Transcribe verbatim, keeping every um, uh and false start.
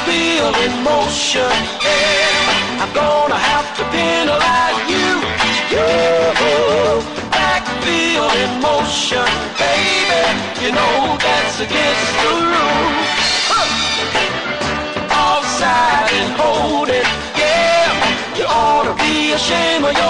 wheel in motion. Yeah, I'm gonna have to penalize you. You, back wheel in motion, baby. You know that's against the rules. Huh. Offside and hold it. Yeah, you ought to be ashamed of your